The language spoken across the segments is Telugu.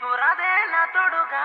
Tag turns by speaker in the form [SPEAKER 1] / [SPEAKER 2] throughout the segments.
[SPEAKER 1] పురాదే నా తోడుగా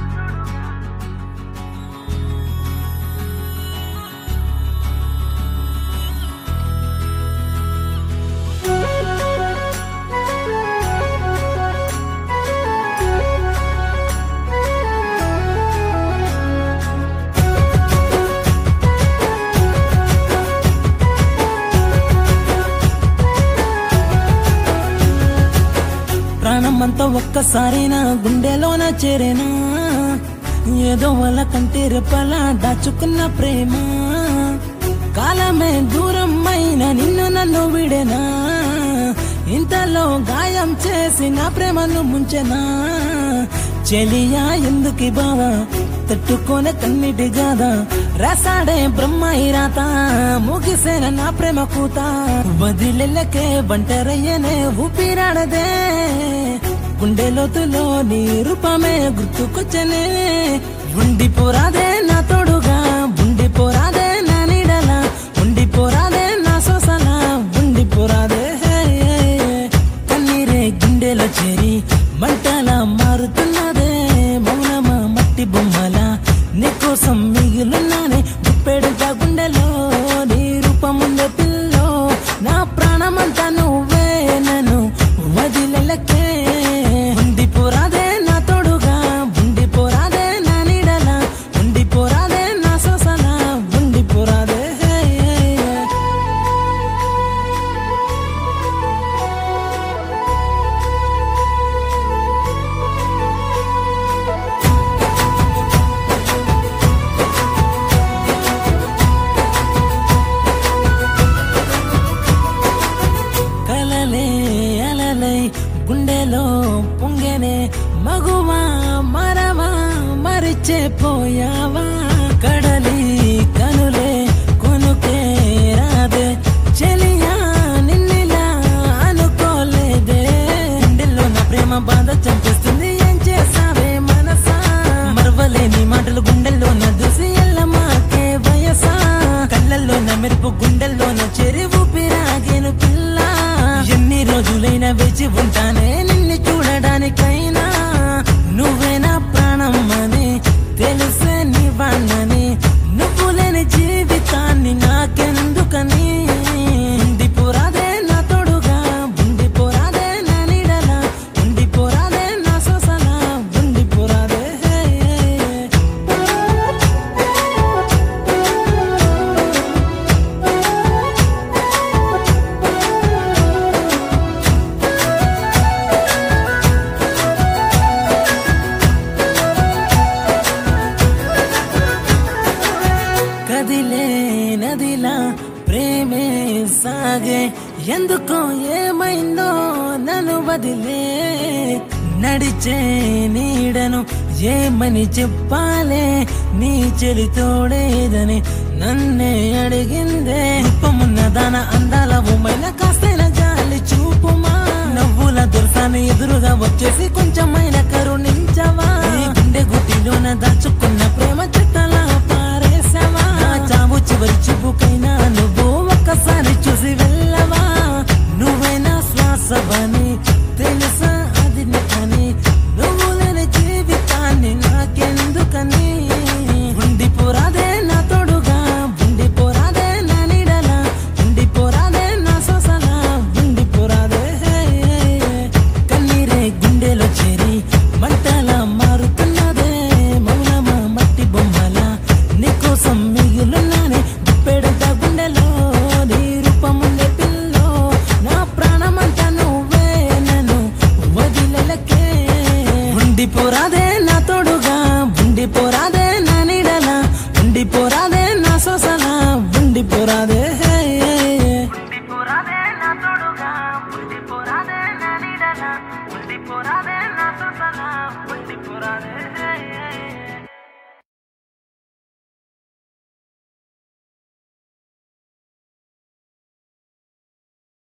[SPEAKER 2] ప్రాణమంతా ఒక్కసారి నా గుండెలోన చేరేనా ఏదో వాళ్ళ కంటి రెప్పలా దాచుకున్న ప్రేమ కాలమే దూరం అయిన నిన్ను నన్ను విడేనా ఇంతలో గాయం చేసి నా ప్రేమను ముంచెనా చెలియా ఎందుకి బావా తట్టుకోనే కన్నిటి గాదా రాసాడే బ్రహ్మాయి రాత ముగిసేన నా ప్రేమ కూత వదిలెల్లకే ఒంటరయ్యనే ఊపిరాడదే గుండె లోతులో నీ రూపమే గుర్తుకొచ్చనే ఉండిపోరాదే నా తోడుగా ఉండిపోరాదే నా నీడల ఉండిపోరాదే నా సోసల ఉండిపోరాదే కన్నీరే గుండెలో చేరి మంటలా మారుతున్నదే మౌనమా మట్టి బొమ్మల నీకోసం మిగిలిన్నానే గుప్పెడుగా గుండెలో నీ రూపముందే పిల్లో నా ప్రాణమంతా నువ్వే నన్ను వదిలెలకే ఉండిపోరాదే నా తోడుగా ఉండిపోరాదే నా నీడల ఉండిపోరాదే నా సోసల ఉండిపోరాదే కలలే అలలై గుండెలో పొంగెనే మగువా మరవా మరిచే పోయావా కడలి కనులే కొనుకే రాదే చెలియా నిన్నిలా అనుకోలేదే గుండెల్లో నా ప్రేమ బాధ చంపేస్తుంది ఏం చేసావే మనసా మరవలేని మాటలు గుండెల్లో నా దూసి ఎల్లమాకే వయసా కళ్ళల్లో నా మెరుపు గుండెల్లో నా చెరి ఊపిరాగేను పిల్ల ఎన్ని రోజులైనా వేచి ఉంటానే నిన్ను చూడడానికైనా నువ్వే నా ప్రాణం అని తెలిసే నీ వాణ్ణని నువ్వు లేని జీవితాన్ని నాకెందుకని ఉండిపోరాదే నా తోడుగా ఉండిపోరాదే నా నీడల ఉండిపోరాదే నా సోసల ఉండిపోరాదే కదిలే నదిలా ప్రేమే సాగే ఎందుకో ఏమైందో నన్ను వదిలే నడిచే నీడను ఏమని చెప్పాలే నీ చెలి తోడేదని నన్నే అడిగిందే రూపమున్న దాన అందాల ఉమ్మైన కాస్తైన జాలి చూపుమా నవ్వుల దొరసాన్ని ఎదురుగా వచ్చేసి కొంచెమైన కరుణించవా గుండె గుట్టిలోన దాచు